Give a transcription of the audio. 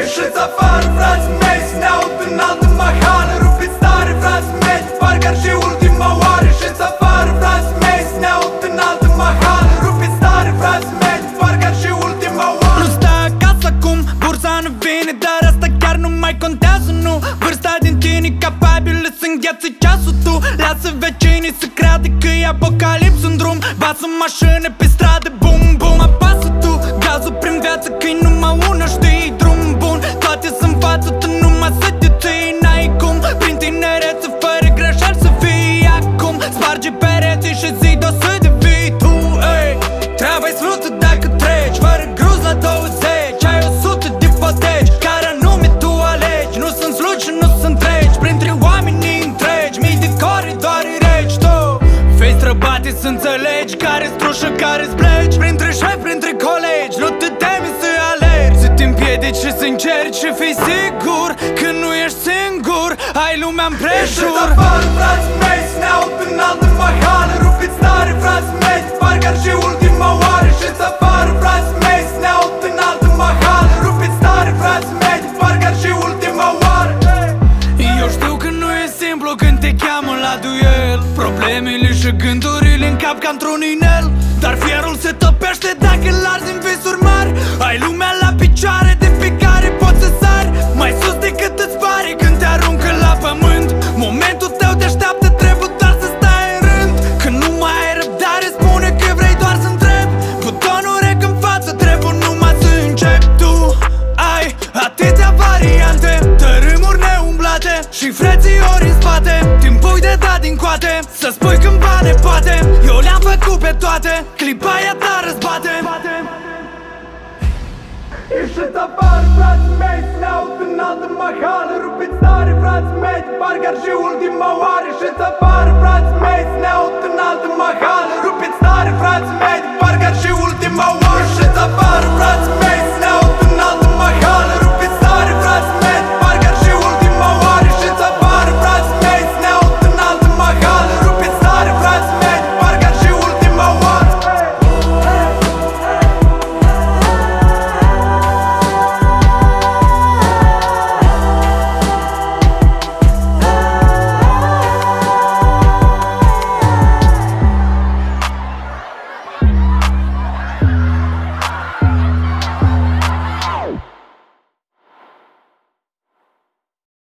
Ieșiți afară, frații mei, să ne aud în altă mahală. Rupiți tare, frații mei, parcă-ar și ultima oară. Ieșiți afară, frații mei, să ne aud în altă mahală. Rupiți tare, frații mei, parcă-ar și ultima oară. Nu stai acasă acum, bursa nu vine, dar asta chiar nu mai contează, nu. Vârsta din tine capabilă să îngheață ceasul tu. Lasă vecinii să creadă că e apocalips în drum. Basă mașină pe stradă, bum, bum. Apasă tu gazul prin viață, că-i numai una, știi, drum bun. Toate sunt față, tu numai să te ții, n-ai cum. Prin tinerețe, fără greșeli să fii acum. Sparge pereții și zi de-o să devii tu, ei. Treaba-i slută dacă treci, fără gruz la 20. Ai 100 de ipoteci, care anume tu alegi. Nu sunt slugi și nu sunt treci, printre oamenii întregi. Mii de coridoare reci, tu vei străbate să înțelegi care-s trușă, care-s pleci. Printre șefi, printre colegi, nu te temi să alergi. Să te împiedici și să încerci și fii sigur că nu ești singur, ai lumea împrejur. Ieșiți afară, frații mei, să ne aud în altă mahală. Rupiți tare, frații mei, parcă-ar și ultima oară. Ieșiți afară, frații mei, să ne aud în altă mahală. Rupiți tare, frații mei, parcă-ar și ultima oară. Eu știu că nu e simplu când te cheamă la duel. Problemele și gândurile în cap ca într-un inel. Dar fierul se topește dacă îl arzi în visuri mari. Ai lumea la picioare de pe care poți să sari mai sus decât îți pare când te aruncă la pământ. Momentul tău te așteaptă, trebuie doar să stai în rând. Când nu mai ai răbdare, spune că vrei doar să întrebi. Butonul rec în față, trebuie numai să începi. Tu ai atâtea variante, tărâmuri neumblate și freții ori în spate. Timpul de dat din coate, să spui cândva ne poate. Eu le-am făcut pe toate, clipa aia ta răzbate. Ieșiți afară, frații mei, să ne aud în altă mahală. Rupiți tare, frații mei, parcă-ar și ultima oară. Ieșiți afară, frații mei, să ne aud în altă mahală. Rupiți tare, frații mei, parcă-ar și ultima oară. Ieșiți afară, frații mei, să ne aud în